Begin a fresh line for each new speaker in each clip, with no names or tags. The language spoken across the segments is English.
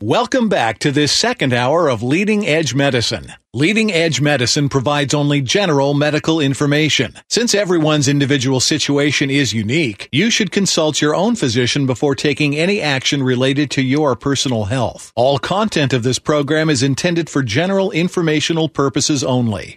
Welcome back to this second hour of Leading Edge Medicine. Leading Edge Medicine provides only general medical information. Since everyone's individual situation is unique, you should consult your own physician before taking any action related to your personal health. All content of this program is intended for general informational purposes only.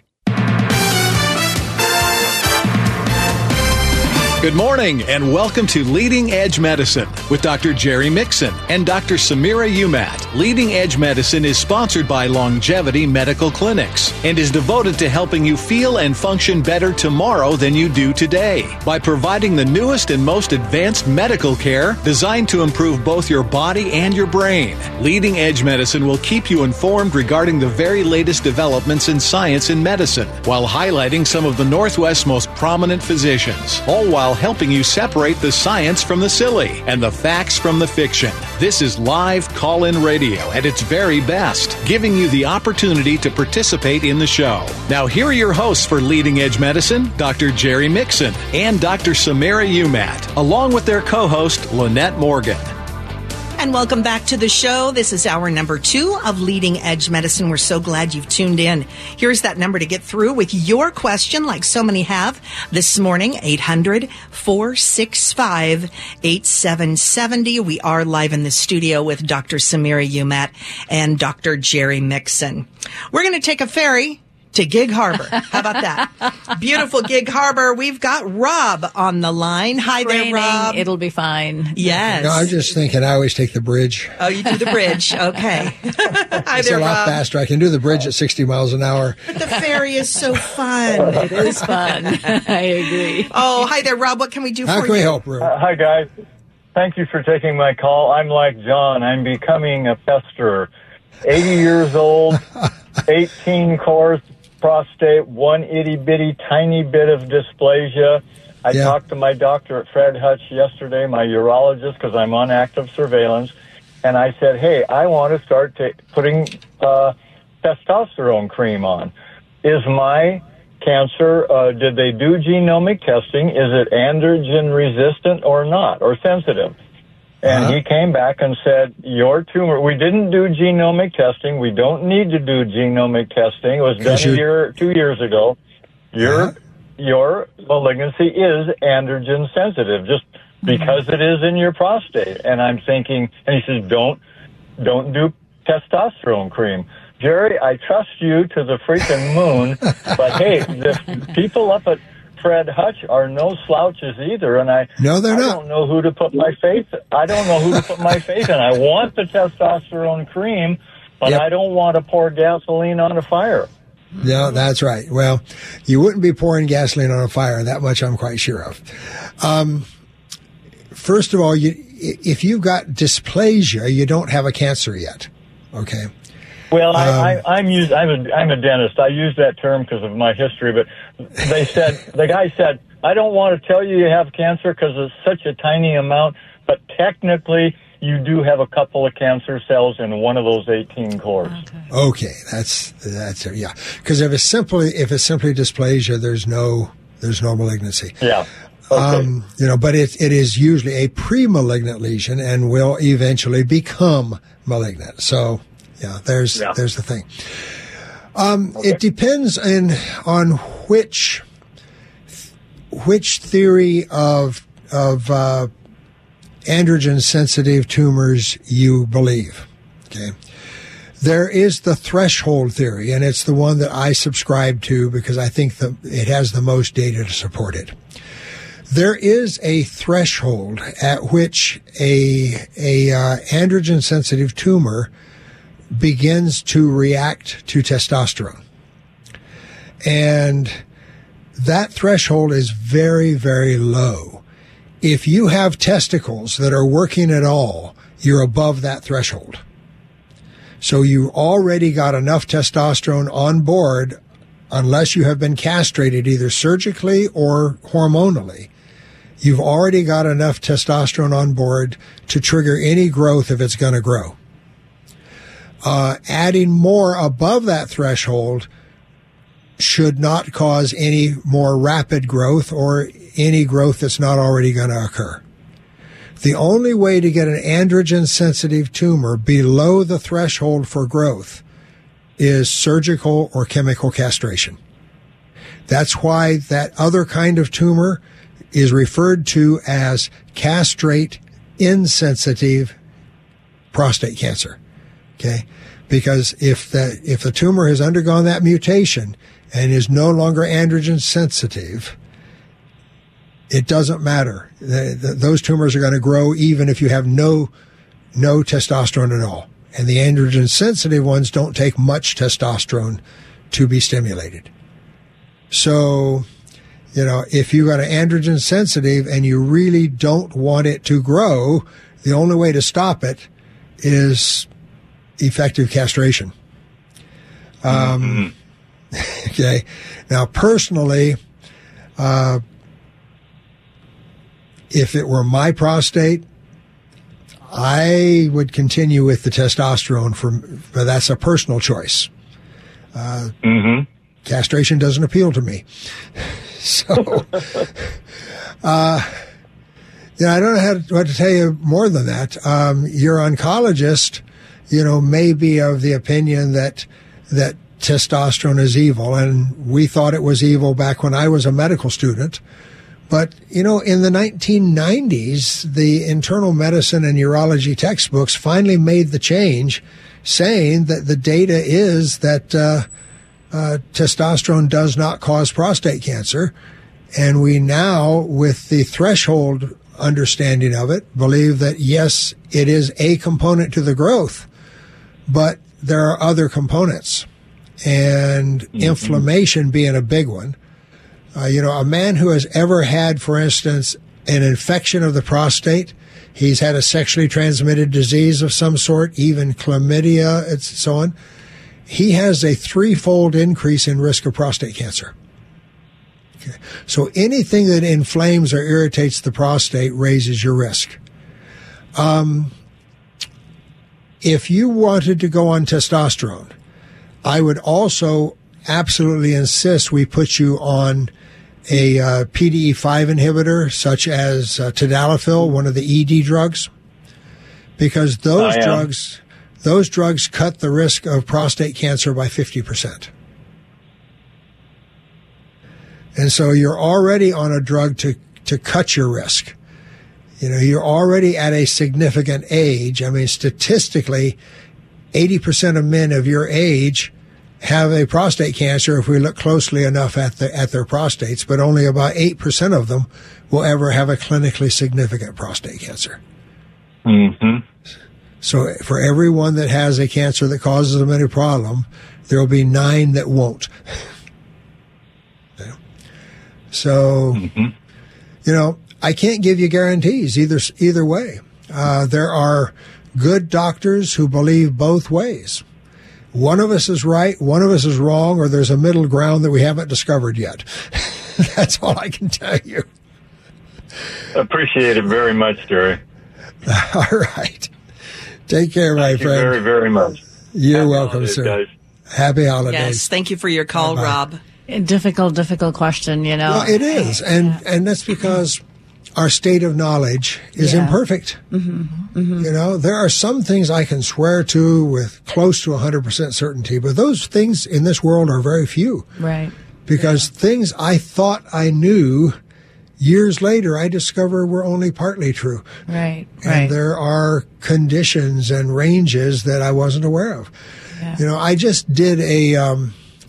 Good morning and welcome to Leading Edge Medicine with Dr. Jerry Mixon and Dr. Samira Umat. Leading Edge Medicine is sponsored by Longevity Medical Clinics and is devoted to helping you feel and function better tomorrow than you do today by providing the newest and most advanced medical care designed to improve both your body and your brain. Leading Edge Medicine will keep you informed regarding the very latest developments in science and medicine while highlighting some of the Northwest's most prominent physicians, all while helping you separate the science from the silly and the facts from the fiction. This is live call-in radio at its very best, giving you the opportunity to participate in the show. Now, here are your hosts for Leading Edge Medicine, Dr. Jerry Mixon and Dr. Samira Umat, along with their co-host, Lynette Morgan.
And welcome back to the show. This is hour number 2 of Leading Edge Medicine. We're so glad you've tuned in. Here's that number to get through with your question, like so many have this morning, 800-465-8770. We are live in the studio with Dr. Samira Umat and Dr. Jerry Mixon. We're going to take a ferry to Gig Harbor. How about that? Beautiful Gig Harbor. We've got Rob on the line. Hi there, Rob.
It'll be fine.
Yes.
No, I'm just thinking I always take the bridge.
Oh, you do the bridge. Okay. Hi
It's
there,
a lot
Rob.
faster. I can do the bridge at 60 miles an hour.
But the ferry is so fun.
It is fun. I agree.
Oh, hi there, Rob. What can we do
How
for
can we
you?
help, Ruth?
Hi, guys. Thank you for taking my call. I'm like John. I'm becoming a pesterer. 80 years old, 18 cores, prostate, one itty-bitty tiny bit of dysplasia. I talked to my doctor at Fred Hutch yesterday, my urologist, because I'm on active surveillance, and I said, hey, I want to start putting testosterone cream on. Is my cancer, did they do genomic testing? Is it androgen resistant or not, or sensitive? And he came back and said, your tumor, we didn't do genomic testing. We don't need to do genomic testing. It was done 2 years ago. Your malignancy is androgen sensitive just because it is in your prostate. And I'm thinking, and he says, don't do testosterone cream. Jerry, I trust you to the freaking moon, but hey, the people up at Fred Hutch are no slouches either, and I don't know who to put my faith. I don't know who to put my faith in. I want the testosterone cream, but I don't want to pour gasoline on a fire.
No, that's right. Well, you wouldn't be pouring gasoline on a fire. That much I'm quite sure of. First of all, if you've got dysplasia, you don't have a cancer yet. Okay.
Well, I'm a dentist. I use that term because of my history, but the guy said, I don't want to tell you have cancer because it's such a tiny amount, but technically you do have a couple of cancer cells in one of those 18 cores.
Okay, that's yeah. Because if it's simply dysplasia, there's no malignancy.
Yeah. Okay.
But it is usually a pre-malignant lesion and will eventually become malignant. So, yeah, there's the thing. It depends on which theory of androgen sensitive tumors you believe. Okay. There is the threshold theory, and it's the one that I subscribe to because I think it has the most data to support it. There is a threshold at which a androgen sensitive tumor begins to react to testosterone. And that threshold is very, very low. If you have testicles that are working at all, you're above that threshold. So you already got enough testosterone on board, unless you have been castrated either surgically or hormonally. You've already got enough testosterone on board to trigger any growth if it's going to grow. Adding more above that threshold should not cause any more rapid growth or any growth that's not already going to occur. The only way to get an androgen-sensitive tumor below the threshold for growth is surgical or chemical castration. That's why that other kind of tumor is referred to as castrate-insensitive prostate cancer. Okay? Because if the tumor has undergone that mutation and is no longer androgen sensitive, it doesn't matter. Those tumors are going to grow even if you have no testosterone at all. And the androgen sensitive ones don't take much testosterone to be stimulated. So, if you got an androgen sensitive and you really don't want it to grow, the only way to stop it is effective castration. Okay. Now, personally, if it were my prostate, I would continue with the testosterone but that's a personal choice. Castration doesn't appeal to me. So, I don't know what to tell you more than that. Your oncologist, may be of the opinion that testosterone is evil, and we thought it was evil back when I was a medical student. But, in the 1990s, the internal medicine and urology textbooks finally made the change, saying that the data is that testosterone does not cause prostate cancer. And we now, with the threshold understanding of it, believe that, yes, it is a component to the growth, but there are other components, and inflammation being a big one. A man who has ever had, for instance, an infection of the prostate, he's had a sexually transmitted disease of some sort, even chlamydia, and so on, he has a 3-fold increase in risk of prostate cancer. Okay. So anything that inflames or irritates the prostate raises your risk. If you wanted to go on testosterone, I would also absolutely insist we put you on a PDE5 inhibitor, such as tadalafil, one of the ED drugs, because those drugs cut the risk of prostate cancer by 50%. And so you're already on a drug to cut your risk. You're already at a significant age. I mean, statistically, 80% of men of your age have a prostate cancer if we look closely enough at their prostates, but only about 8% of them will ever have a clinically significant prostate cancer. So for everyone that has a cancer that causes them any problem, there will be 9 that won't. So, I can't give you guarantees either way. There are good doctors who believe both ways. One of us is right, one of us is wrong, or there's a middle ground that we haven't discovered yet. That's all I can tell you.
Appreciate it very much, Jerry.
All right. Take care, my friend.
Thank you very, very much.
You're welcome, sir. Guys. Happy holidays.
Yes, thank you for your call, bye-bye. Rob.
A difficult question,
Well, it is, and that's because our state of knowledge is imperfect. There are some things I can swear to with close to 100% certainty, but those things in this world are very few.
Right.
Because things I thought I knew, years later I discover were only partly true.
Right.
And there are conditions and ranges that I wasn't aware of. Yeah. I just did a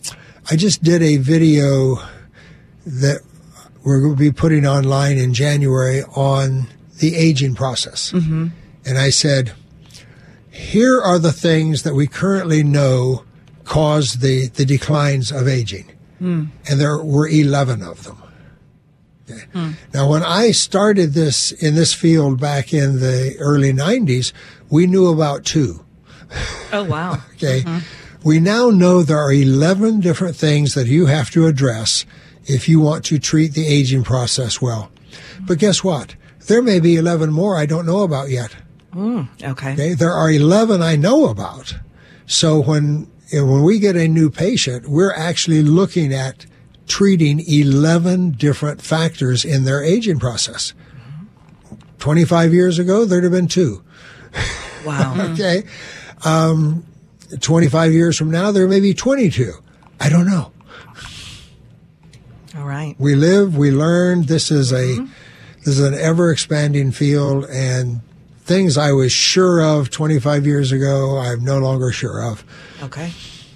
video that we're going to be putting online in January on the aging process. And I said, here are the things that we currently know cause the declines of aging. And there were 11 of them. Okay. Now, when I started this in this field back in the early 90s, we knew about 2.
Oh, wow.
Okay. We now know there are 11 different things that you have to address if you want to treat the aging process well. But guess what? There may be 11 more I don't know about yet.
Okay.
There are 11 I know about. So when we get a new patient, we're actually looking at treating 11 different factors in their aging process. 25 years ago, there'd have been 2.
Wow.
Okay. 25 years from now, there may be 22. I don't know.
All right.
We live, we learn. This is an ever expanding field, and things I was sure of 25 years ago, I'm no longer sure of.
Okay.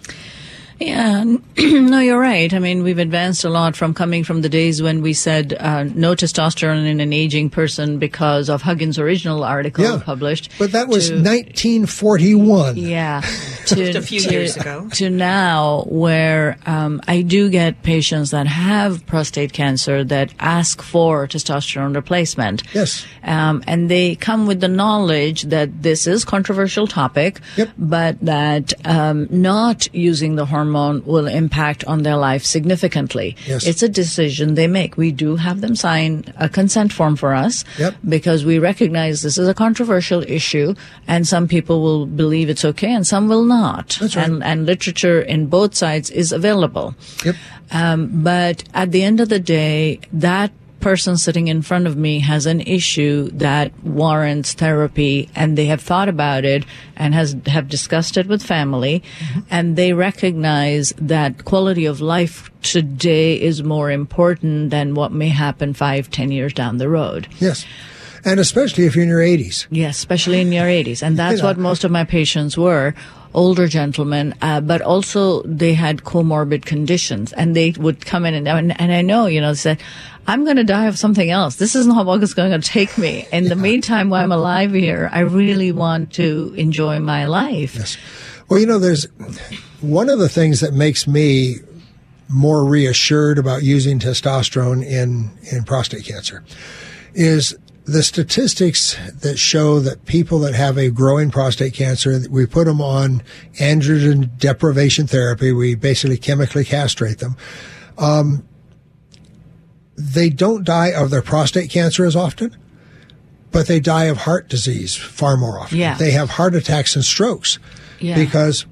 Yeah, no, you're right. I mean, we've advanced a lot from coming from the days when we said no testosterone in an aging person because of Huggins' original article published.
But that was 1941.
Yeah.
Just a few years ago.
To now, where I do get patients that have prostate cancer that ask for testosterone replacement.
Yes.
And they come with the knowledge that this is a controversial topic, but that not using the hormone will impact on their life significantly.
Yes.
It's a decision they make. We do have them sign a consent form for us because we recognize this is a controversial issue, and some people will believe it's okay and some will not.
That's right.
And literature in both sides is available.
Yep.
But at the end of the day, that person sitting in front of me has an issue that warrants therapy, and they have thought about it and have discussed it with family, and they recognize that quality of life today is more important than what may happen 5-10 years down the road.
Yes. And especially if you're in your 80s.
Yes, especially in your 80s. And that's what most of my patients were. Older gentlemen, but also they had comorbid conditions, and they would come in and I know, they said, I'm going to die of something else. This is not what is going to take me. In the meantime, while I'm alive here, I really want to enjoy my life.
Yes. Well, there's one of the things that makes me more reassured about using testosterone in prostate cancer is the statistics that show that people that have a growing prostate cancer, we put them on androgen deprivation therapy. We basically chemically castrate them. They don't die of their prostate cancer as often, but they die of heart disease far more often.
Yeah.
They have heart attacks and strokes because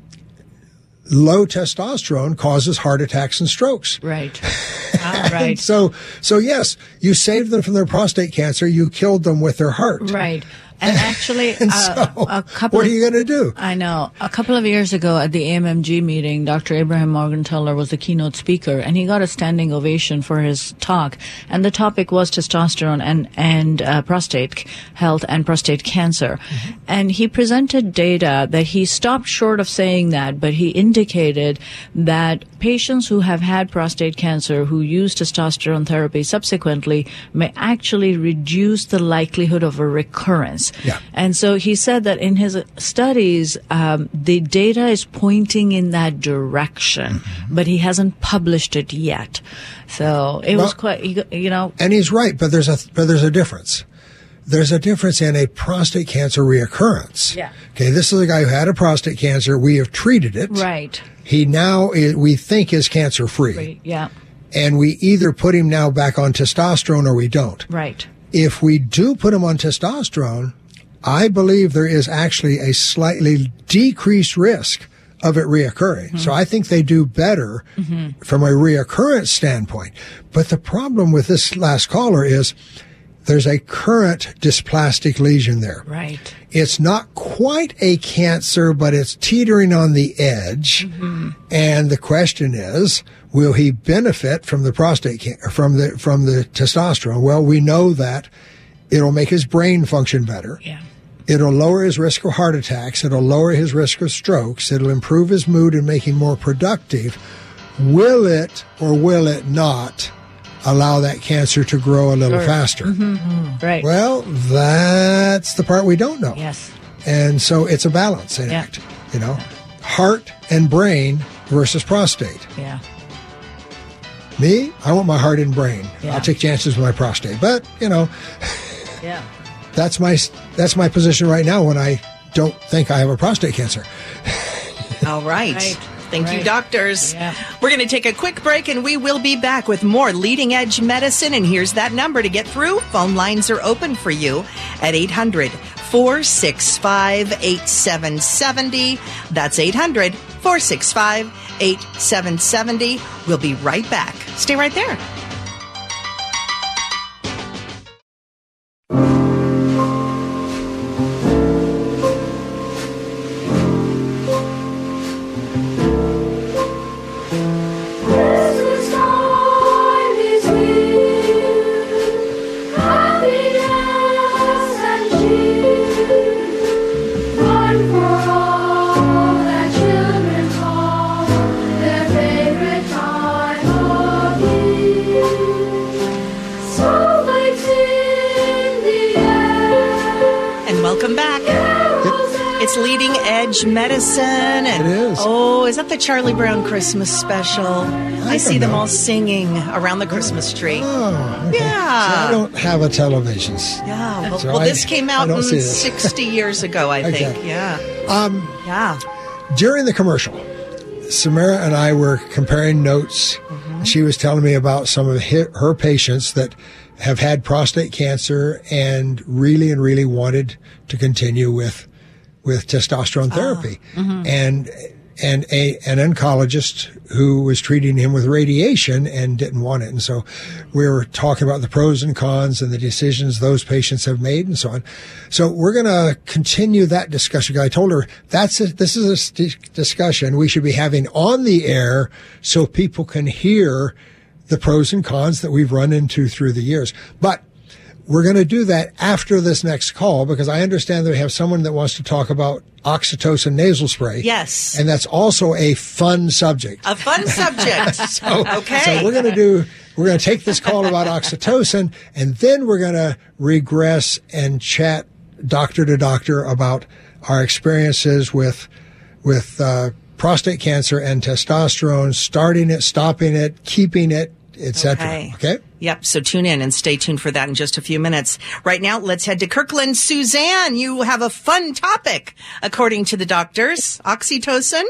low testosterone causes heart attacks and strokes.
Right. Right.
So yes, you saved them from their prostate cancer. You killed them with their heart.
Right. And actually,
what are you going to do?
I know. A couple of years ago at the AMMG meeting, Dr. Abraham Morgenthaler was the keynote speaker, and he got a standing ovation for his talk. And the topic was testosterone and prostate health and prostate cancer. And he presented data that he stopped short of saying that, but he indicated that patients who have had prostate cancer who use testosterone therapy subsequently may actually reduce the likelihood of a recurrence.
Yeah.
And so he said that in his studies, the data is pointing in that direction, but he hasn't published it yet. So it was quite,
And he's right, but there's a difference. There's a difference in a prostate cancer reoccurrence.
Yeah.
Okay, this is a guy who had a prostate cancer. We have treated it.
Right.
He now, we think, is cancer-free.
Right. Yeah.
And we either put him now back on testosterone or we don't.
Right.
If we do put him on testosterone, I believe there is actually a slightly decreased risk of it reoccurring. So I think they do better from a reoccurrence standpoint. But the problem with this last caller is there's a current dysplastic lesion there.
Right.
It's not quite a cancer, but it's teetering on the edge. And the question is, will he benefit from the from the testosterone? Well, we know that it'll make his brain function better.
Yeah.
It'll lower his risk of heart attacks. It'll lower his risk of strokes. It'll improve his mood and make him more productive. Will it or will it not allow that cancer to grow a little faster?
Right.
Well, that's the part we don't know.
Yes.
And so it's a balancing act, heart and brain versus prostate.
Yeah.
Me, I want my heart and brain.
Yeah.
I'll take chances with my prostate. But,
Yeah.
that's my position right now when I don't think I have a prostate cancer.
All right. Thank you, doctors.
Yeah.
We're going to take a quick break, and we will be back with more Leading Edge Medicine. And here's that number to get through. Phone lines are open for you at 800-465-8770. That's 800-465-8770. We'll be right back. Stay right there. Edge Medicine. And,
It is.
Oh, is that the Charlie Brown Christmas special? I see
don't
them
know.
all singing around the Christmas tree.
Oh, okay.
Yeah.
See, I don't have a television.
Yeah, well,
So
well, this came out
I don't
in
see this.
60 years ago, I think.
Okay.
Yeah. Yeah.
During the commercial, Samira and I were comparing notes.
Mm-hmm.
She was telling me about some of her patients that have had prostate cancer and really wanted to continue with testosterone therapy. And an oncologist who was treating him with radiation and didn't want it. And so we were talking about the pros and cons and the decisions those patients have made and so on. So we're going to continue that discussion. I told her this is a discussion we should be having on the air so people can hear the pros and cons that we've run into through the years. But we're going to do that after this next call because I understand that we have someone that wants to talk about oxytocin nasal spray.
Yes.
And that's also a fun subject.
A fun subject. Okay.
So we're going to take this call about oxytocin and then we're going to regress and chat doctor to doctor about our experiences with prostate cancer and testosterone, starting it, stopping it, keeping it, etc. Okay?
Yep. So tune in and stay tuned for that in just a few minutes. Right now, let's head to Kirkland. Suzanne, you have a fun topic, according to the doctors. Oxytocin?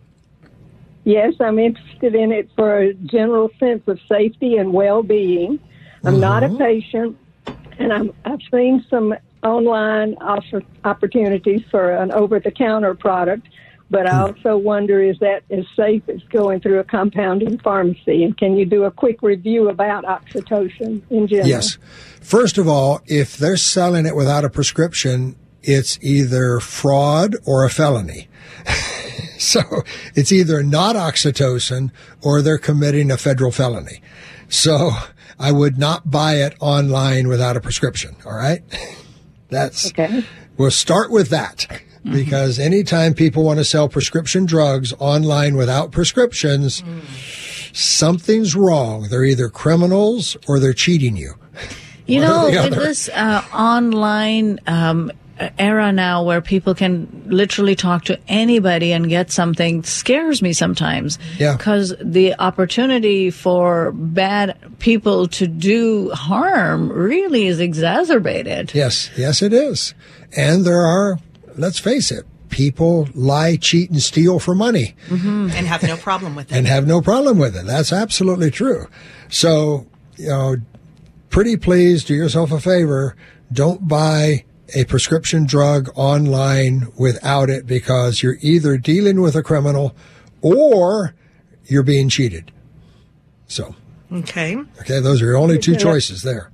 Yes, I'm interested in it for a general sense of safety and well-being. I'm not a patient, and I've seen some online opportunities for an over-the-counter product, but I also wonder, is that as safe as going through a compounding pharmacy? And can you do a quick review about oxytocin in general?
Yes. First of all, if they're selling it without a prescription, it's either fraud or a felony. So it's either not oxytocin or they're committing a federal felony. So I would not buy it online without a prescription. All right. That's
okay.
We'll start with that because anytime people want to sell prescription drugs online without prescriptions, something's wrong. They're either criminals or they're cheating you.
You
One or
know,
the
with
other.
this online era now where people can literally talk to anybody and get something scares me sometimes.
Yeah.
Because the opportunity for bad people to do harm really is exacerbated.
Yes, it is. And there are, let's face it, people lie, cheat, and steal for money.
And have no problem with it.
And have no problem with it. That's absolutely true. So, pretty please do yourself a favor. Don't buy a prescription drug online without it because you're either dealing with a criminal or you're being cheated. So,
Okay.
those are your only two choices there.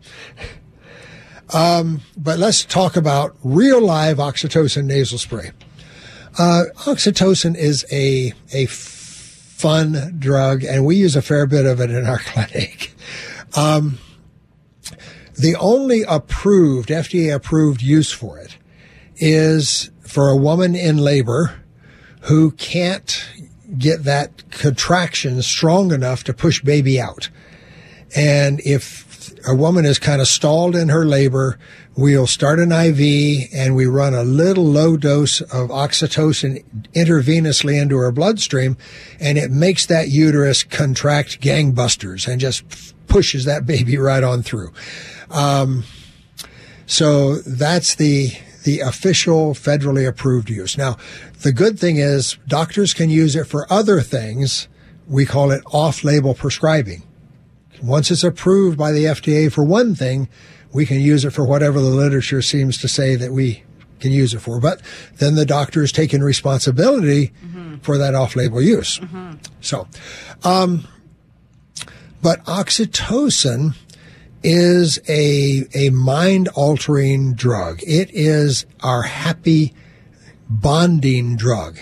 But let's talk about real live oxytocin nasal spray. Oxytocin is a fun drug, and we use a fair bit of it in our clinic. The only FDA approved use for it is for a woman in labor who can't get that contraction strong enough to push baby out. And if a woman is kind of stalled in her labor, we'll start an IV and we run a little low dose of oxytocin intravenously into her bloodstream, and it makes that uterus contract gangbusters and just pushes that baby right on through. So that's the official federally approved use. Now, the good thing is doctors can use it for other things. We call it off-label prescribing. Once it's approved by the FDA for one thing, we can use it for whatever the literature seems to say that we can use it for. But then the doctor is taking responsibility for that off-label use. So, but oxytocin is a mind-altering drug. It is our happy bonding drug.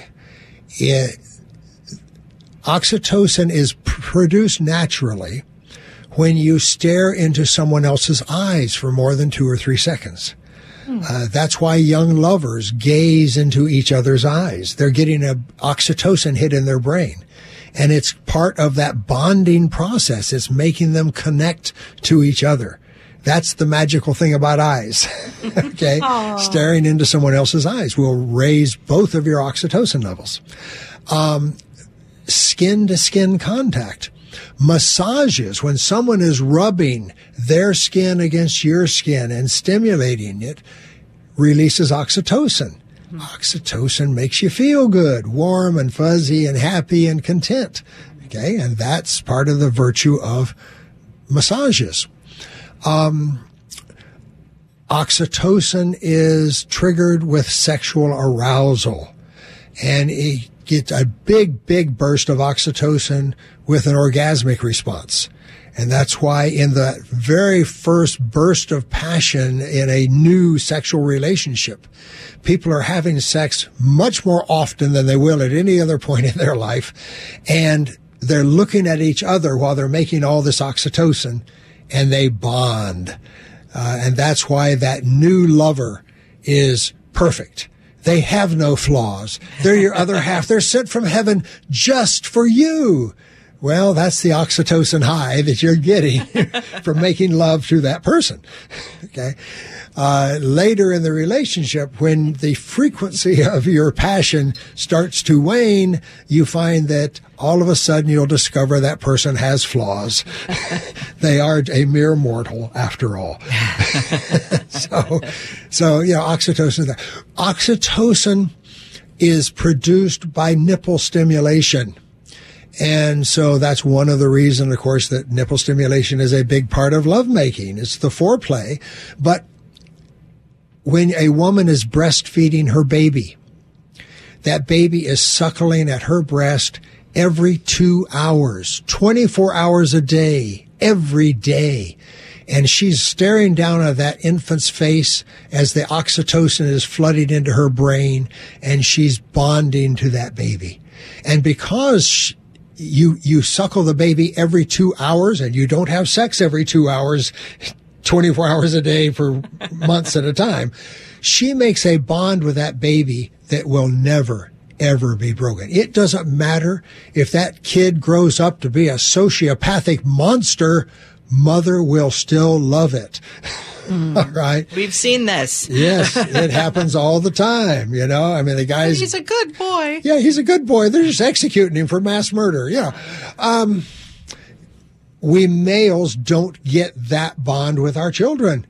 Oxytocin is produced naturally when you stare into someone else's eyes for more than 2 or 3 seconds. That's why young lovers gaze into each other's eyes. They're getting an oxytocin hit in their brain. And it's part of that bonding process. It's making them connect to each other. That's the magical thing about eyes. Okay. Staring into someone else's eyes will raise both of your oxytocin levels. Skin to skin contact. Massages, when someone is rubbing their skin against your skin and stimulating it, releases oxytocin. Oxytocin makes you feel good, warm and fuzzy and happy and content. Okay. And that's part of the virtue of massages. Oxytocin is triggered with sexual arousal, and it gets a big burst of oxytocin with an orgasmic response. And that's why in the very first burst of passion in a new sexual relationship, people are having sex much more often than they will at any other point in their life. And they're looking at each other while they're making all this oxytocin, and they bond. And that's why that new lover is perfect. They have no flaws. They're your other half. They're sent from heaven just for you. Well, that's the oxytocin high that you're getting from making love to that person. Okay. Later in the relationship, when the frequency of your passion starts to wane, you find that all of a sudden you'll discover that person has flaws. They are a mere mortal after all. So, oxytocin is there. Oxytocin is produced by nipple stimulation. And so that's one of the reasons, of course, that nipple stimulation is a big part of lovemaking. It's the foreplay. But when a woman is breastfeeding her baby, that baby is suckling at her breast every 2 hours, 24 hours a day, every day. And she's staring down at that infant's face as the oxytocin is flooding into her brain, and she's bonding to that baby. And because you suckle the baby every 2 hours and you don't have sex every 2 hours, 24 hours a day for months at a time, she makes a bond with that baby that will never, ever be broken. It doesn't matter if that kid grows up to be a sociopathic monster, mother will still love it. All right.
We've seen this.
Yes, it happens all the time, I mean, the guy's...
He's a good boy.
Yeah, he's a good boy. They're just executing him for mass murder, we males don't get that bond with our children.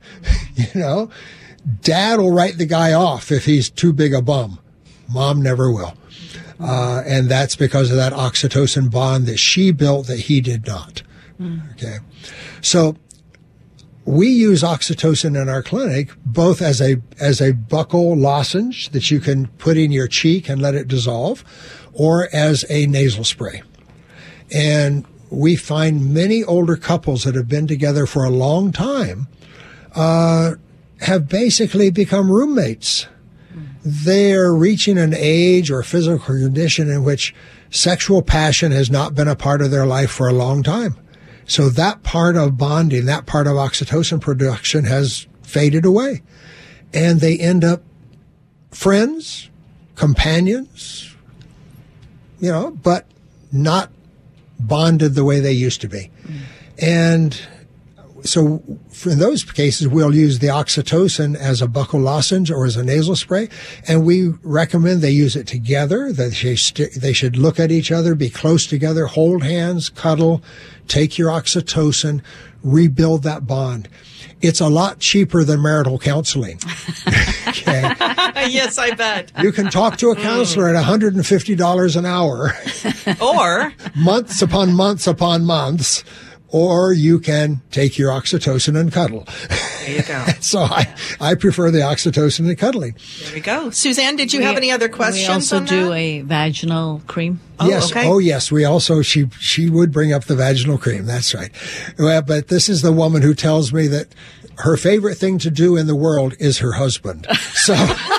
Dad will write the guy off if he's too big a bum. Mom never will. And that's because of that oxytocin bond that she built that he did not. Okay. So we use oxytocin in our clinic both as a buccal lozenge that you can put in your cheek and let it dissolve, or as a nasal spray. And we find many older couples that have been together for a long time have basically become roommates. They're reaching an age or physical condition in which sexual passion has not been a part of their life for a long time. So that part of bonding, that part of oxytocin production has faded away. And they end up friends, companions, but not bonded the way they used to be. And so in those cases, we'll use the oxytocin as a buccal lozenge or as a nasal spray. And we recommend they use it together, that they should look at each other, be close together, hold hands, cuddle, take your oxytocin, rebuild that bond. It's a lot cheaper than marital counseling. Okay.
Yes, I bet.
You can talk to a counselor at $150 an hour.
Or
months upon months upon months. Or you can take your oxytocin and cuddle.
There you go.
So I prefer the oxytocin and cuddling.
There we go. Suzanne, did you have any other questions?
We also
on
do
that?
a vaginal cream.
Yes.
Okay.
Oh, yes. We also, she would bring up the vaginal cream. That's right. Well, but this is the woman who tells me that her favorite thing to do in the world is her husband. So.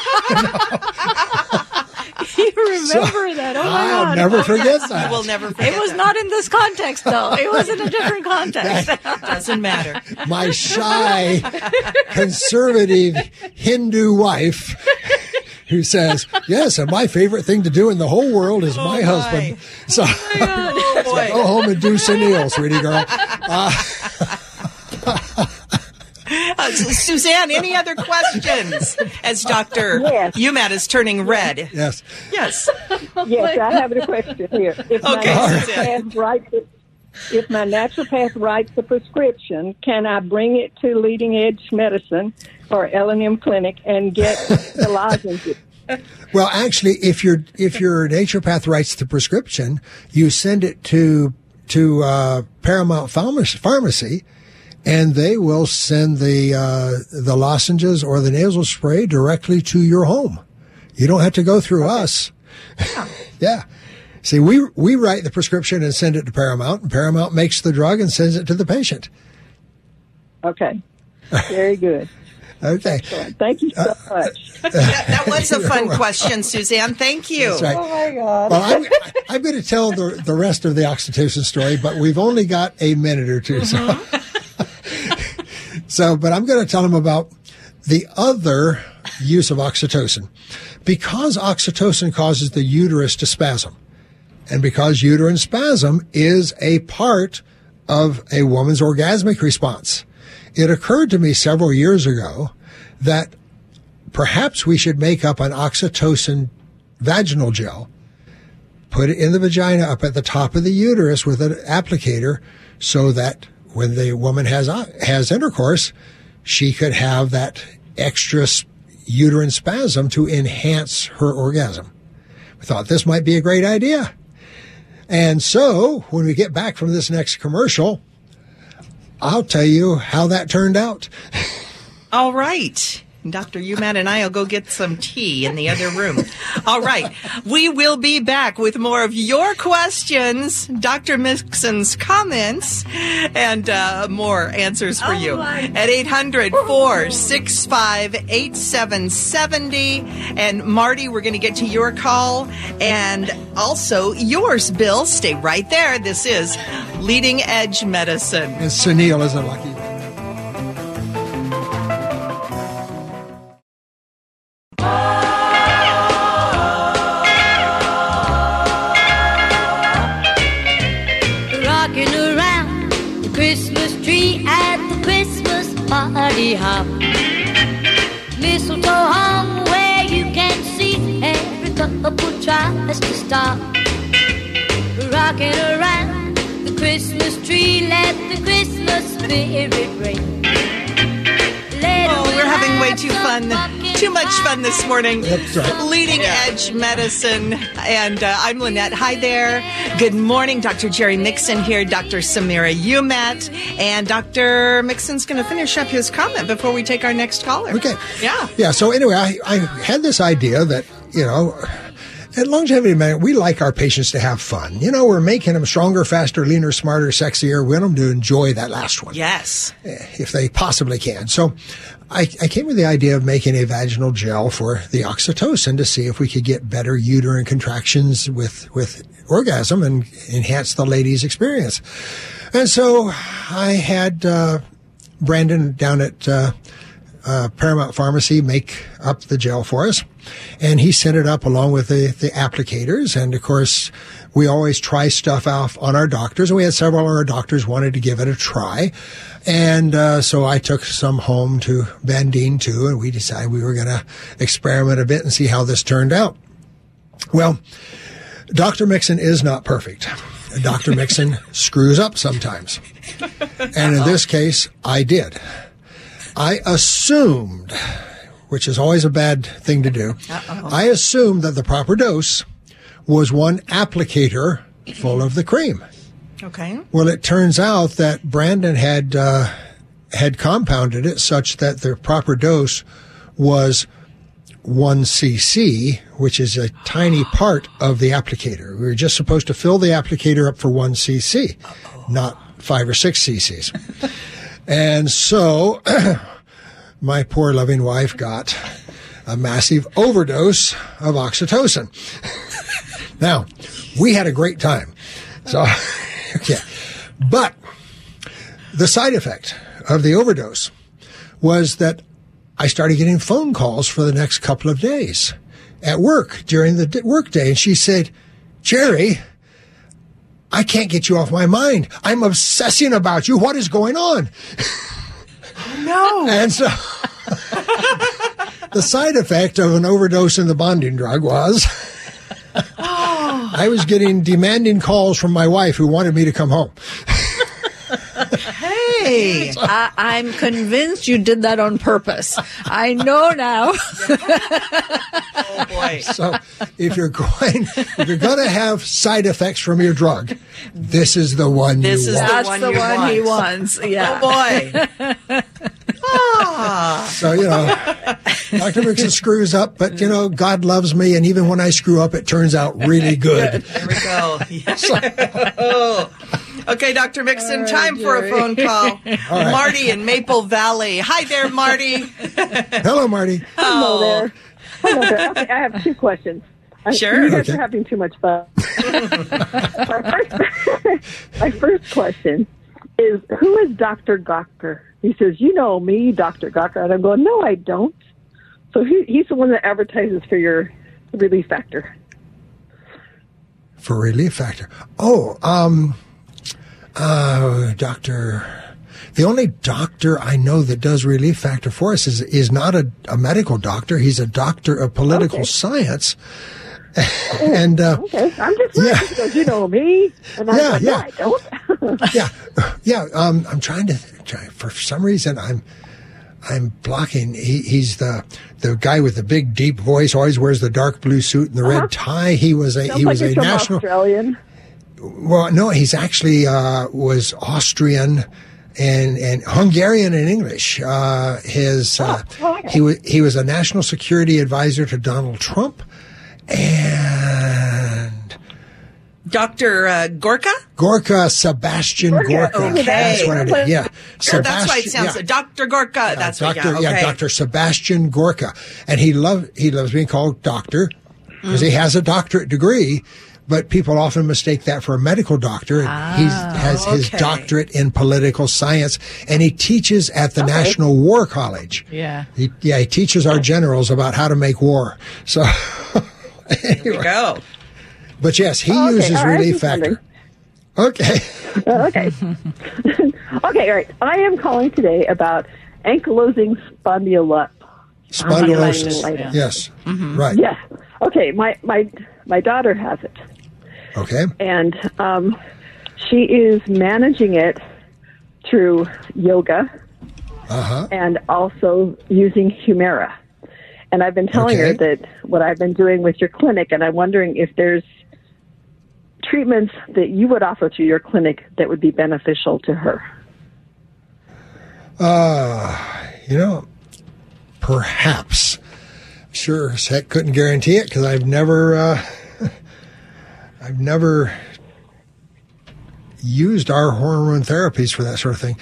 You remember that? Oh, my God.
I'll never forget that.
You will never forget
It was
that.
not in this context, though. It was in a different context.
Doesn't matter.
My shy, conservative Hindu wife who says, yes, and my favorite thing to do in the whole world is my husband. So
Oh, boy.
go home and do Sunil, sweetie girl.
Suzanne, any other questions? As Dr. Umat is turning red.
Yes.
Yes.
Yes, I have a question here. If my naturopath writes a prescription, can I bring it to Leading Edge Medicine or L&M Clinic and get the lozenges?
Well, actually, if your naturopath writes the prescription, you send it to Paramount Pharmacy, and they will send the lozenges or the nasal spray directly to your home. You don't have to go through us. Yeah. See, we write the prescription and send it to Paramount, and Paramount makes the drug and sends it to the patient.
Okay. Very good.
Okay.
Excellent. Thank you so much.
That was a fun question, Suzanne. Thank you.
That's right.
Oh, my God.
Well, I'm going to tell the rest of the oxytocin story, but we've only got a minute or two. But I'm going to tell them about the other use of oxytocin. Because oxytocin causes the uterus to spasm, and because uterine spasm is a part of a woman's orgasmic response, it occurred to me several years ago that perhaps we should make up an oxytocin vaginal gel, put it in the vagina up at the top of the uterus with an applicator, so that when the woman has intercourse, she could have that extra uterine spasm to enhance her orgasm. We thought this might be a great idea. And so when we get back from this next commercial, I'll tell you how that turned out.
All right. Dr. Umat and I will go get some tea in the other room. All right. We will be back with more of your questions, Dr. Mixon's comments, and more answers for you at 800-465-8770. And Marty, we're going to get to your call and also yours, Bill. Stay right there. This is Leading Edge Medicine.
And Sunil is a lucky one.
Party hop, mistletoe hung where you can see every couple tries to stop. Rocking around the Christmas tree, let the Christmas spirit ring.
We're having way too much fun this morning.
That's right.
Leading Edge Medicine. And I'm Lynette. Hi there. Good morning. Dr. Jerry Mixon here. Dr. Samira Umat. And Dr. Mixon's going to finish up his comment before we take our next caller.
Okay.
Yeah.
Yeah. So anyway, I had this idea that, at Longevity Medicine, we like our patients to have fun. We're making them stronger, faster, leaner, smarter, sexier. We want them to enjoy that last one.
Yes.
If they possibly can. So I came with the idea of making a vaginal gel for the oxytocin to see if we could get better uterine contractions with orgasm and enhance the lady's experience. And so I had Brandon down at Paramount Pharmacy make up the gel for us. And he sent it up along with the applicators. And of course, we always try stuff out on our doctors. And we had several of our doctors wanted to give it a try. And so I took some home to Bandine too. And we decided we were going to experiment a bit and see how this turned out. Well, Dr. Mixon is not perfect. Dr. Mixon screws up sometimes. And in this case, I did. I assumed, which is always a bad thing to do, I assumed that the proper dose was one applicator full of the cream.
Okay.
Well, it turns out that Brandon had compounded it such that the proper dose was 1 cc, which is a tiny part of the applicator. We were just supposed to fill the applicator up for 1 cc, not 5 or 6 cc's. And so my poor loving wife got a massive overdose of oxytocin. Now, we had a great time. So, okay. But the side effect of the overdose was that I started getting phone calls for the next couple of days at work during the work day. And she said, Jerry, I can't get you off my mind. I'm obsessing about you. What is going on?
No.
And so the side effect of an overdose in the bonding drug was I was getting demanding calls from my wife who wanted me to come home.
Hey.
I'm convinced you did that on purpose. I know now.
Oh, boy.
So if you're going to have side effects from your drug, this is the one
This
you
is
want.
the
That's
one
the
you
one
want.
he wants. Yeah.
Oh, boy. Ah.
So, Dr. Mixon screws up, but, God loves me, and even when I screw up, it turns out really good.
There we go. Oh. Okay, Dr. Mixon, time for a phone call. Marty in Maple Valley. Hi there, Marty.
Hello, Marty.
Hello there. Hello there. Okay, I have two questions.
Sure.
You guys
Okay.
are having too much fun. My first question is, who is Dr. Gawker? He says, you know me, Dr. Gawker. And I'm going, no, I don't. So he's the one that advertises for your Relief Factor.
For Relief Factor. The only doctor I know that does Relief Factor for us is not a medical doctor. He's a doctor of political science. And
Okay, I'm just wondering because you know me, and I'm like, no, I don't.
I'm trying to. For some reason, I'm blocking. He's the guy with the big deep voice. Always wears the dark blue suit and the red tie. He was a
Sounds like
a
you're some
national.
Australian.
Well, no, he's actually was Austrian and Hungarian in English. He was a national security advisor to Donald Trump, and
Dr.
Gorka, Sebastian Gorka.
Okay.
That's what it is. Yeah,
That's why it sounds like Dr. Gorka. That's what,
Dr. Sebastian Gorka, and he loves being called doctor because he has a doctorate degree. But people often mistake that for a medical doctor. He has his doctorate in political science, and he teaches at the National War College.
Yeah.
He teaches our generals about how to make war. So,
There we go.
But yes, he uses
all right,
Relief
just wondering.
Factor. Okay.
Okay. Okay, all right. I am calling today about ankylosing spondylitis.
Spondylosis. Yes. Right.
Yes. Okay, my daughter has it.
Okay.
And she is managing it through yoga and also using Humira. And I've been telling her that what I've been doing with your clinic, and I'm wondering if there's treatments that you would offer through your clinic that would be beneficial to her.
Perhaps. Sure as heck couldn't guarantee it because I've never used our hormone therapies for that sort of thing.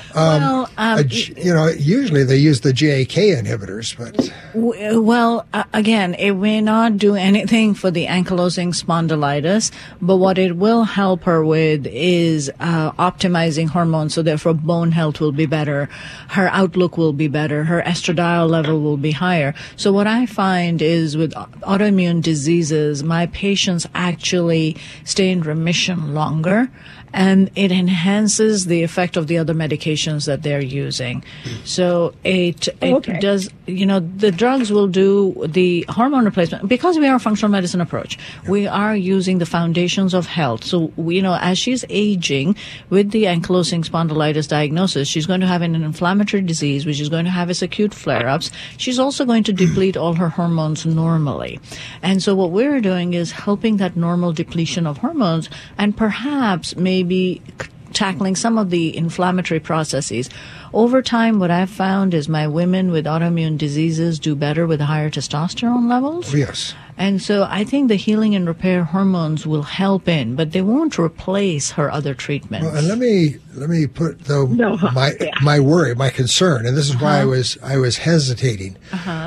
Usually they use the JAK inhibitors, but
again, it may not do anything for the ankylosing spondylitis, but what it will help her with is optimizing hormones, so therefore bone health will be better, her outlook will be better, her estradiol level will be higher. So what I find is with autoimmune diseases, my patients actually stay in remission longer, and it enhances the effect of the other medications that they're using. So it does, the drugs will do the hormone replacement. Because we are a functional medicine approach, we are using the foundations of health. So, as she's aging with the ankylosing spondylitis diagnosis, she's going to have an inflammatory disease, which is going to have its acute flare-ups. She's also going to deplete all her hormones normally. And so what we're doing is helping that normal depletion of hormones and perhaps maybe tackling some of the inflammatory processes. Over time, what I've found is my women with autoimmune diseases do better with higher testosterone levels.
yes.
And so I think the healing and repair hormones will help in, but they won't replace her other treatments.
Well, and let me put my worry, my concern, and this is why I was hesitating.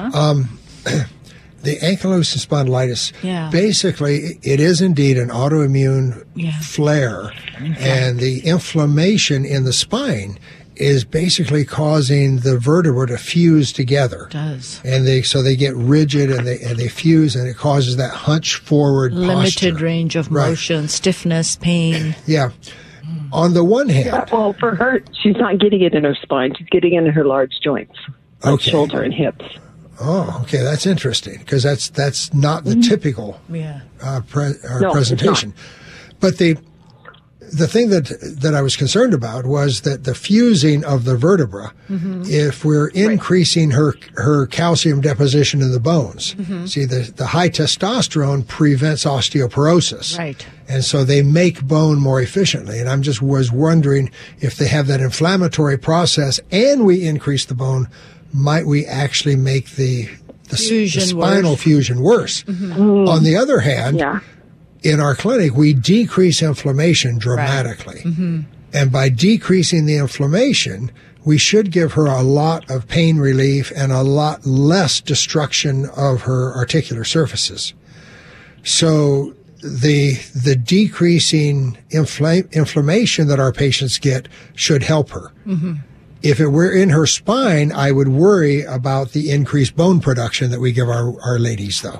The ankylosing spondylitis, basically, it is indeed an autoimmune flare, and the inflammation in the spine is basically causing the vertebra to fuse together.
It does.
And they get rigid and they fuse, and it causes that hunch forward
limited
posture.
range of motion, stiffness, pain.
Yeah. On the one hand,
Well, for her, she's not getting it in her spine. She's getting it in her large joints, like shoulder and hips.
oh, okay, that's interesting because that's not the typical
Yeah.
presentation. But the thing that I was concerned about was that the fusing of the vertebra, if we're increasing her calcium deposition in the bones, see the high testosterone prevents osteoporosis.
Right.
And so they make bone more efficiently. And I'm just was wondering if they have that inflammatory process and we increase the bone, might we actually make the spinal fusion worse? On the other hand, in our clinic, we decrease inflammation dramatically. And by decreasing the inflammation, we should give her a lot of pain relief and a lot less destruction of her articular surfaces. So the decreasing inflammation that our patients get should help her. If it were in her spine, I would worry about the increased bone production that we give our ladies, though.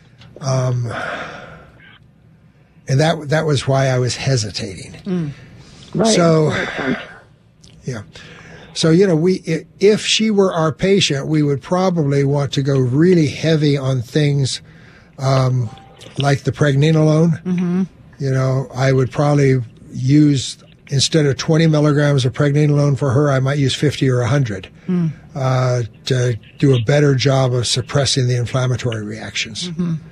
And that was why I was hesitating.
Right.
So,
That makes sense.
yeah. So, if she were our patient, we would probably want to go really heavy on things like the pregnenolone. I would probably use, instead of 20 milligrams of pregnenolone for her, I might use 50 or 100 to do a better job of suppressing the inflammatory reactions.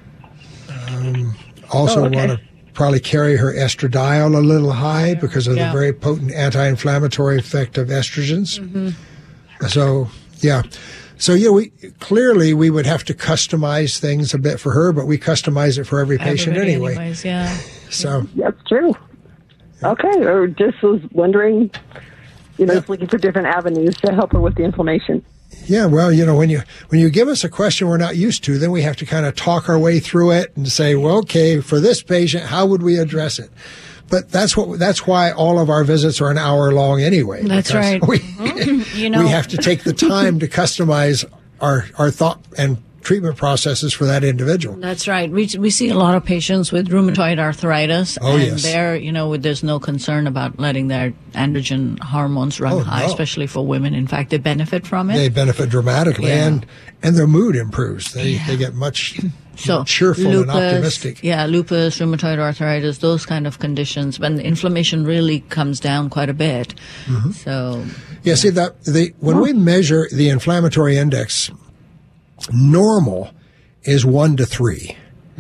Also want to probably carry her estradiol a little high because of the very potent anti-inflammatory effect of estrogens. So, yeah. So, we would have to customize things a bit for her, but we customize it for every patient anyway.
Anyways, yeah.
So
That's true. Okay, or just was wondering, just looking for different avenues to help her with the inflammation.
yeah, well, when you give us a question we're not used to, then we have to kind of talk our way through it and say, well, okay, for this patient, how would we address it? But that's why all of our visits are an hour long anyway.
That's right.
We have to take the time to customize our thought and treatment processes for that individual.
That's right. We see a lot of patients with rheumatoid arthritis.
Oh,
and
yes.
There's no concern about letting their androgen hormones run high, especially for women. In fact, they benefit from it.
They benefit dramatically, and their mood improves. They get much cheerful and optimistic.
Yeah, lupus, rheumatoid arthritis, those kind of conditions, when inflammation really comes down quite a bit. So,
yeah, see when we measure the inflammatory index, normal is 1 to 3.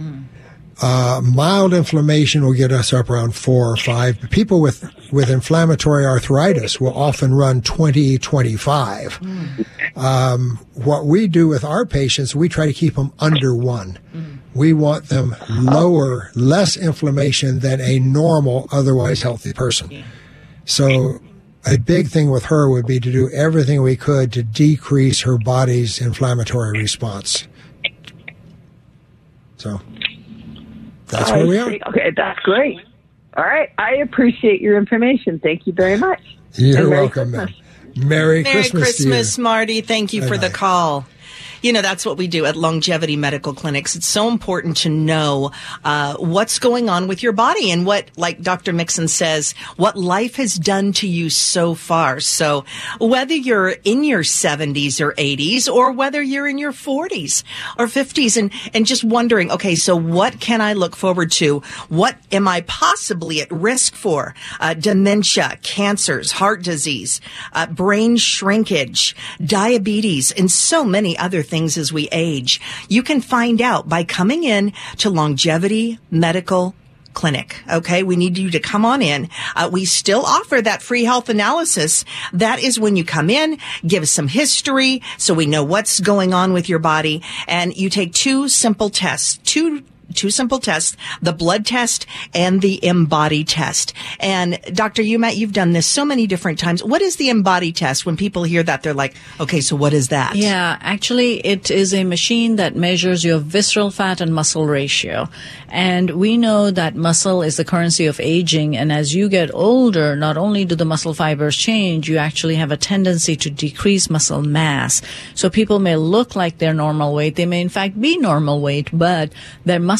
Mild inflammation will get us up around 4 or 5. But people with inflammatory arthritis will often run 20, 25. What we do with our patients, we try to keep them under 1. We want them lower, less inflammation than a normal, otherwise healthy person. So a big thing with her would be to do everything we could to decrease her body's inflammatory response. So that's where we are.
Okay, that's great. All right. I appreciate your information. Thank you very much.
You're
Merry
welcome,
Christmas.
man. Merry Christmas to you.
Marty. Thank you for the call. That's what we do at Longevity Medical Clinics. It's so important to know what's going on with your body and what, like Dr. Mixon says, what life has done to you so far. So whether you're in your 70s or 80s or whether you're in your 40s or 50s and just wondering, okay, so what can I look forward to? What am I possibly at risk for? Dementia, cancers, heart disease, brain shrinkage, diabetes, and so many other things as we age. You can find out by coming in to Longevity Medical Clinic. Okay. We need you to come on in. We still offer that free health analysis. That is when you come in, give us some history so we know what's going on with your body. And you take two simple tests, the blood test and the Embody test. And Dr. Umat, you've done this so many different times. What is the Embody test? When people hear that, they're like, okay, so what is that?
Yeah, actually, it is a machine that measures your visceral fat and muscle ratio. And we know that muscle is the currency of aging. And as you get older, not only do the muscle fibers change, you actually have a tendency to decrease muscle mass. So people may look like they're normal weight. They may, in fact, be normal weight, but their muscle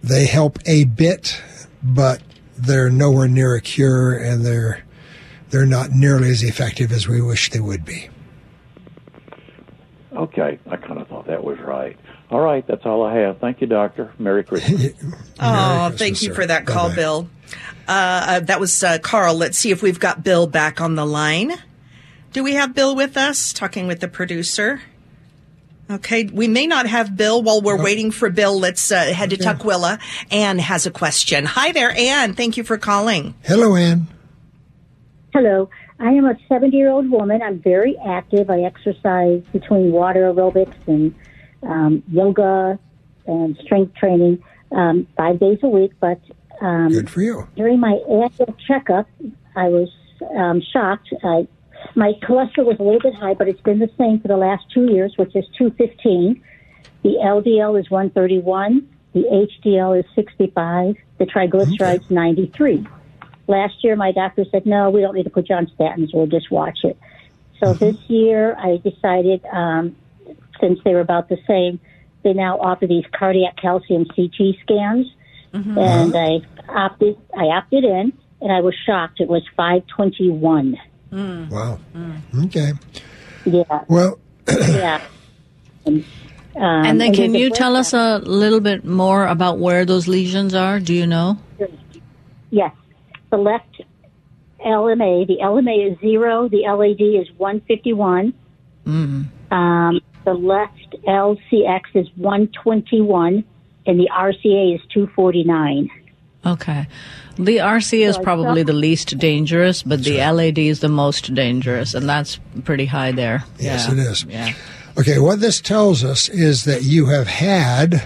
They help a bit, but they're nowhere near a cure, and they're not nearly as effective as we wish they would be.
Okay, I kind of thought that was right. All right, that's all I have. Thank you, Doctor. Merry Christmas.
Thank you for that call,
Bye-bye.
Bill. That was Carl. Let's see if we've got Bill back on the line. Do we have Bill with us? Talking with the producer. Okay, we may not have Bill. While we're waiting for Bill, let's head to Tukwila. Ann has a question. Hi there, Ann. Thank you for calling.
Hello, Ann.
Hello. I am a 70-year-old woman. I'm very active. I exercise between water aerobics and yoga and strength training 5 days a week. But
Good for you.
during my annual checkup, I was shocked. My cholesterol was a little bit high, but it's been the same for the last 2 years, which is 215. The LDL is 131. The HDL is 65. The triglycerides 93. Last year, my doctor said, no, we don't need to put you on statins. We'll just watch it. So this year, I decided, since they were about the same, they now offer these cardiac calcium CT scans. And I opted in, and I was shocked. It was 521.
Wow. Okay.
Yeah.
Well,
Yeah.
And then
and
can
there's a
you tell us a little bit more about where those lesions are? Do you know?
Yes. The left LMA, the LMA is 0, the LAD is 151. The left LCX is 121, and the RCA is 249.
Okay. The RCA is probably the least dangerous, but the LAD is the most dangerous, and that's pretty high there.
yes,
Yeah.
it is.
Yeah.
Okay, what this tells us is that you have had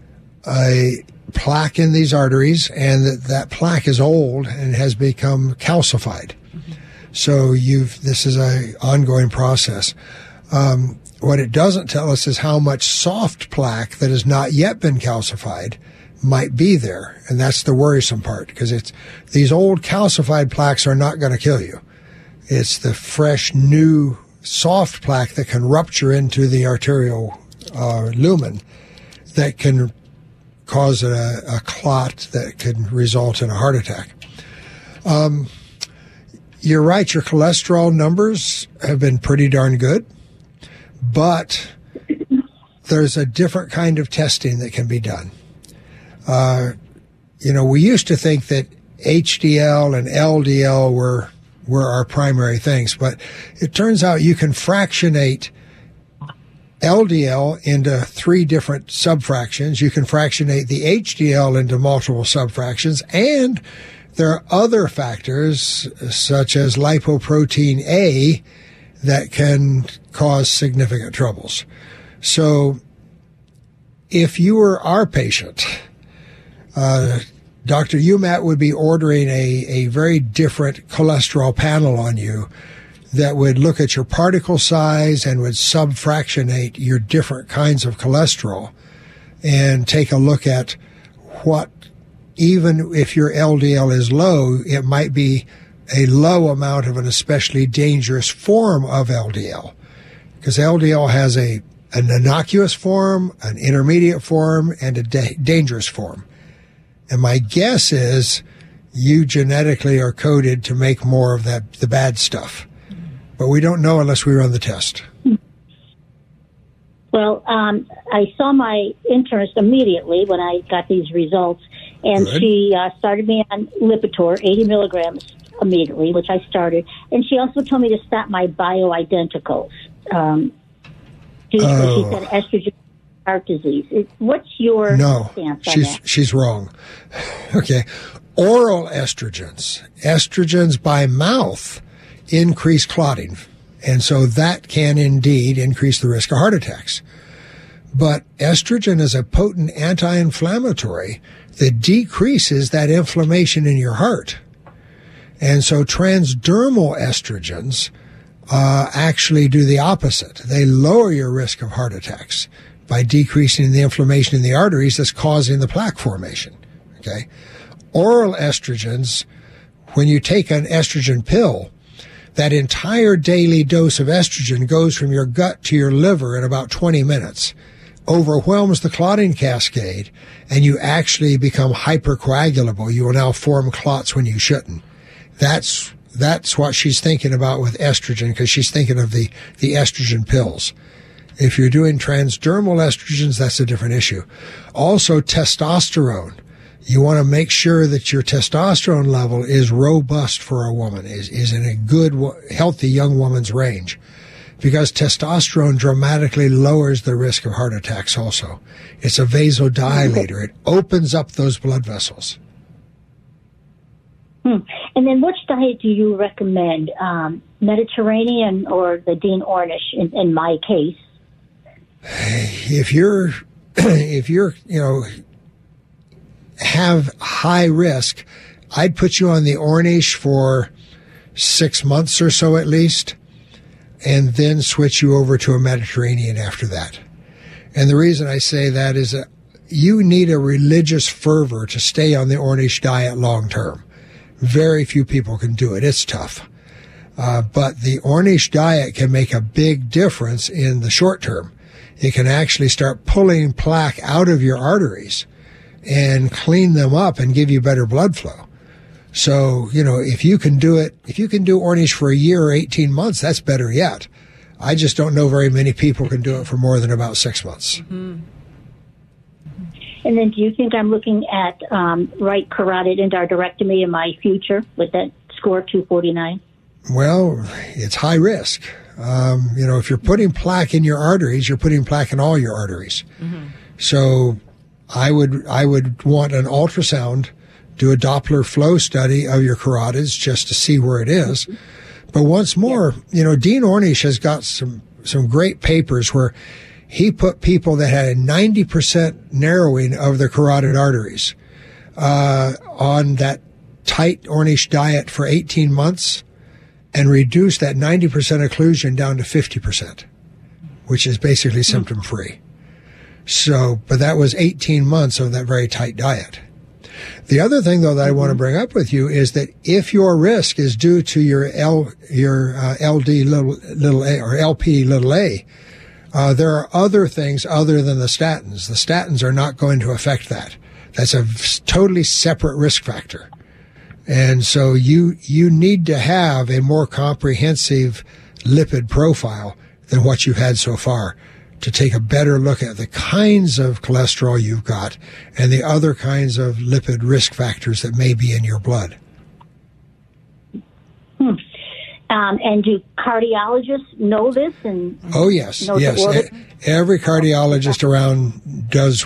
a plaque in these arteries, and that plaque is old and has become calcified. So this is a ongoing process. What it doesn't tell us is how much soft plaque that has not yet been calcified might be there, and that's the worrisome part, because these old calcified plaques are not going to kill you. It's the fresh, new, soft plaque that can rupture into the arterial lumen that can cause a clot that can result in a heart attack. You're right, your cholesterol numbers have been pretty darn good, but there's a different kind of testing that can be done. We used to think that HDL and LDL were our primary things, but it turns out you can fractionate LDL into 3 different subfractions. You can fractionate the HDL into multiple subfractions, and there are other factors such as lipoprotein A that can cause significant troubles. So if you were our patient, Dr. Umat would be ordering a very different cholesterol panel on you that would look at your particle size and would subfractionate your different kinds of cholesterol and take a look at what, even if your LDL is low, it might be a low amount of an especially dangerous form of LDL. Because LDL has an innocuous form, an intermediate form, and a dangerous form. And my guess is you genetically are coded to make more of the bad stuff. But we don't know unless we run the test.
Well, I saw my internist immediately when I got these results, and
Good.
she started me on Lipitor, 80 milligrams immediately, which I started. And she also told me to stop my bioidenticals. She said estrogen, heart disease. What's your stance on that?
She's wrong. Okay. Oral estrogens by mouth increase clotting. And so that can indeed increase the risk of heart attacks. But estrogen is a potent anti-inflammatory that decreases that inflammation in your heart. And so transdermal estrogens actually do the opposite. They lower your risk of heart attacks by decreasing the inflammation in the arteries that's causing the plaque formation. Okay. Oral estrogens, when you take an estrogen pill, that entire daily dose of estrogen goes from your gut to your liver in about 20 minutes. overwhelms the clotting cascade, and you actually become hypercoagulable. You will now form clots when you shouldn't. That's what she's thinking about with estrogen, because she's thinking of the estrogen pills. If you're doing transdermal estrogens, that's a different issue. Also, testosterone. You want to make sure that your testosterone level is robust for a woman, is in a good, healthy young woman's range. Because testosterone dramatically lowers the risk of heart attacks also. It's a vasodilator. It opens up those blood vessels.
And then which diet do you recommend? Mediterranean or the Dean Ornish in my case?
If you're, have high risk, I'd put you on the Ornish for 6 months or so at least, and then switch you over to a Mediterranean after that. And the reason I say that is that you need a religious fervor to stay on the Ornish diet long term. Very few people can do it. It's tough. But the Ornish diet can make a big difference in the short term. It can actually start pulling plaque out of your arteries and clean them up and give you better blood flow. So, if you can do Ornish for a year or 18 months, that's better yet. I just don't know very many people can do it for more than about 6 months.
Mm-hmm. And then do you think I'm looking at right carotid endarterectomy in my future with that score 249?
Well, it's high risk. If you're putting plaque in your arteries, you're putting plaque in all your arteries. Mm-hmm. So I would want an ultrasound, do a Doppler flow study of your carotids just to see where it is. But once more, Dean Ornish has got some great papers where he put people that had a 90% narrowing of their carotid arteries on that tight Ornish diet for 18 months and reduced that 90% occlusion down to 50%, which is basically symptom-free. So, but that was 18 months of that very tight diet. The other thing, though, that I want to bring up with you is that if your risk is due to your LD little a or LP little a, there are other things other than the statins. The statins are not going to affect that. That's a totally separate risk factor. And so you need to have a more comprehensive lipid profile than what you've had so far to take a better look at the kinds of cholesterol you've got and the other kinds of lipid risk factors that may be in your blood.
And do cardiologists know this?
Oh, yes, yes. Every cardiologist around does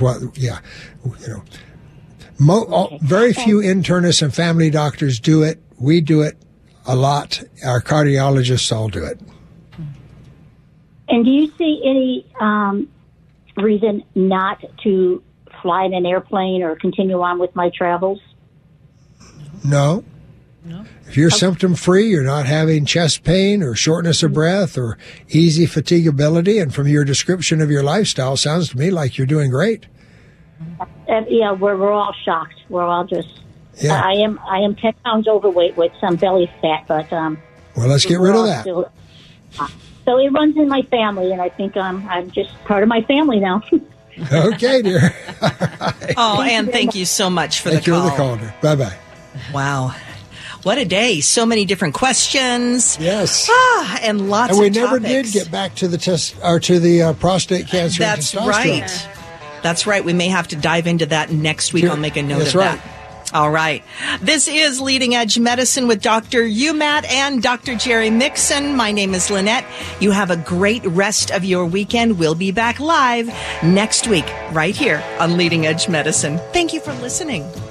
very few internists and family doctors do it. We do it a lot. Our cardiologists all do it.
And do you see any reason not to fly in an airplane or continue on with my travels?
No. If you're symptom-free, you're not having chest pain or shortness of breath or easy fatigability, and from your description of your lifestyle, sounds to me like you're doing great.
We're all shocked. We're all just. Yeah. I am 10 pounds overweight with some belly fat, but well,
let's get rid of that.
So it runs in my family, and I think I'm just part of my family now.
Okay, dear.
Right. Oh, Ann, thank you so much for the call.
Thank you for the call, dear. Bye-bye.
Wow. What a day. So many different questions.
Yes.
And lots
of topics. And we never did get back to the test or to the prostate cancer.
That's right. That's right. We may have to dive into that next week. I'll make a note of that. All right. This is Leading Edge Medicine with Dr. UMAT and Dr. Jerry Mixon. My name is Lynette. You have a great rest of your weekend. We'll be back live next week right here on Leading Edge Medicine. Thank you for listening.